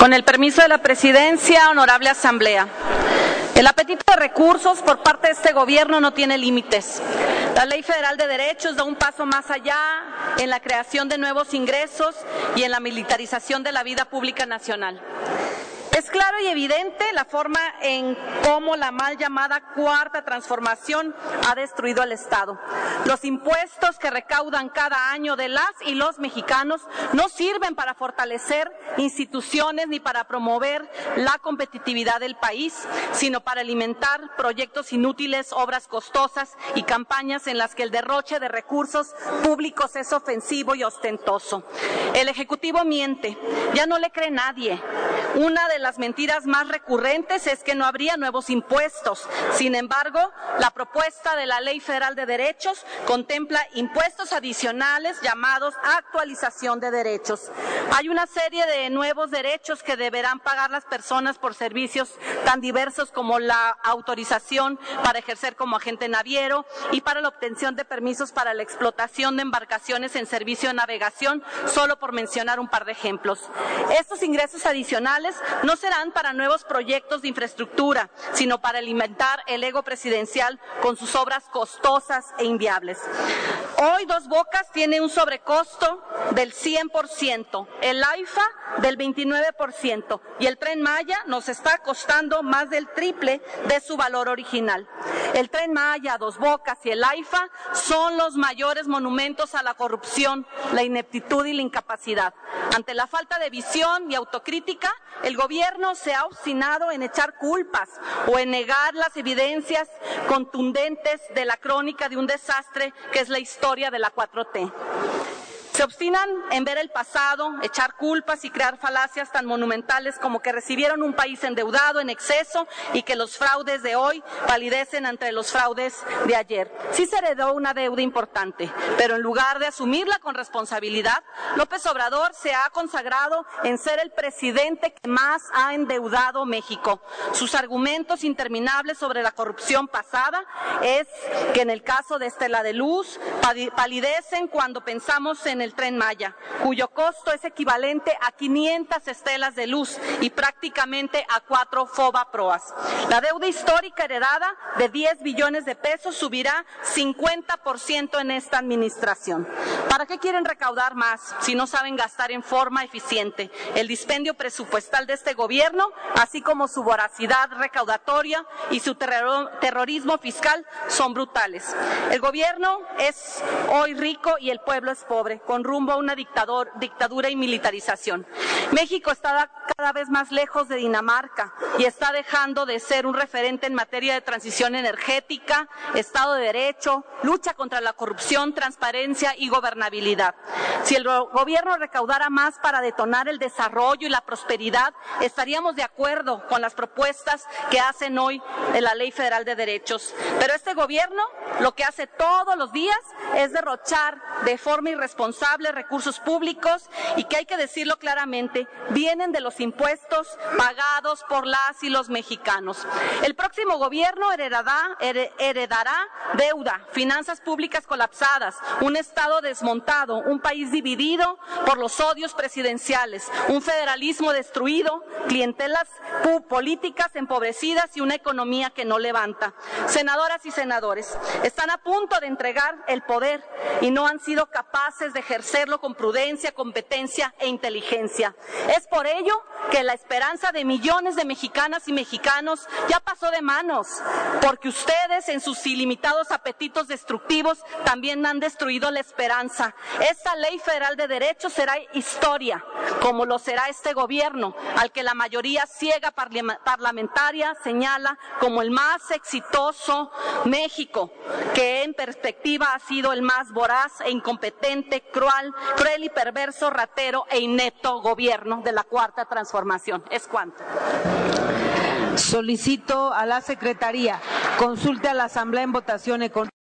Con el permiso de la Presidencia, honorable Asamblea. El apetito de recursos por parte de este gobierno no tiene límites. La Ley Federal de Derechos da un paso más allá en la creación de nuevos ingresos y en la militarización de la vida pública nacional. Es claro y evidente la forma en cómo la mal llamada Cuarta Transformación ha destruido al Estado. Los impuestos que recaudan cada año de las y los mexicanos no sirven para fortalecer instituciones ni para promover la competitividad del país, sino para alimentar proyectos inútiles, obras costosas y campañas en las que el derroche de recursos públicos es ofensivo y ostentoso. El Ejecutivo miente, ya no le cree nadie. Una de las mentiras más recurrentes es que no habría nuevos impuestos. Sin embargo, la propuesta de la Ley Federal de Derechos contempla impuestos adicionales llamados actualización de derechos. Hay una serie de nuevos derechos que deberán pagar las personas por servicios tan diversos como la autorización para ejercer como agente naviero y para la obtención de permisos para la explotación de embarcaciones en servicio de navegación, solo por mencionar un par de ejemplos. Estos ingresos adicionales no serán para nuevos proyectos de infraestructura, sino para alimentar el ego presidencial con sus obras costosas e inviables. Hoy Dos Bocas tiene un sobrecosto del 100%, el AIFA del 29% y el Tren Maya nos está costando más del triple de su valor original. El Tren Maya, Dos Bocas y el AIFA son los mayores monumentos a la corrupción, la ineptitud y la incapacidad. Ante la falta de visión y autocrítica, el gobierno se ha obstinado en echar culpas o en negar las evidencias contundentes de la crónica de un desastre que es la historia de la 4T. Se obstinan en ver el pasado, echar culpas y crear falacias tan monumentales como que recibieron un país endeudado en exceso y que los fraudes de hoy palidecen ante los fraudes de ayer. Sí se heredó una deuda importante, pero en lugar de asumirla con responsabilidad, López Obrador se ha consagrado en ser el presidente que más ha endeudado México. Sus argumentos interminables sobre la corrupción pasada es que en el caso de Estela de Luz palidecen cuando pensamos en el Tren Maya, cuyo costo es equivalente a 500 estelas de luz y prácticamente a 4 FOBAPROAS. La deuda histórica heredada de 10 billones de pesos subirá 50% en esta administración. ¿Para qué quieren recaudar más si no saben gastar en forma eficiente? El dispendio presupuestal de este gobierno, así como su voracidad recaudatoria y su terrorismo fiscal son brutales. El gobierno es hoy rico y el pueblo es pobre, con rumbo a una dictadura y militarización. México está cada vez más lejos de Dinamarca y está dejando de ser un referente en materia de transición energética, Estado de Derecho, lucha contra la corrupción, transparencia y gobernabilidad. Si el gobierno recaudara más para detonar el desarrollo y la prosperidad, estaríamos de acuerdo con las propuestas que hacen hoy de la Ley Federal de Derechos. Pero este gobierno lo que hace todos los días es derrochar de forma irresponsable recursos públicos y que hay que decirlo claramente, vienen de los impuestos pagados por las y los mexicanos. El próximo gobierno heredará deuda, finanzas públicas colapsadas, un Estado desmontado, un país dividido por los odios presidenciales, un federalismo destruido, clientelas políticas empobrecidas y una economía que no levanta. Senadoras y senadores, están a punto de entregar el poder y no han sido capaces de ejercerlo con prudencia, competencia e inteligencia. Es por ello que la esperanza de millones de mexicanas y mexicanos ya pasó de manos, porque ustedes en sus ilimitados apetitos destructivos también han destruido la esperanza. Esta Ley Federal de Derechos será historia, como lo será este gobierno, al que la mayoría ciega parlamentaria señala como el más exitoso México, que en perspectiva ha sido el más voraz e incompetente, cruel y perverso, ratero e inepto gobierno de la Cuarta Transformación. Es cuanto. Solicito a la Secretaría consulte a la Asamblea en votación económica.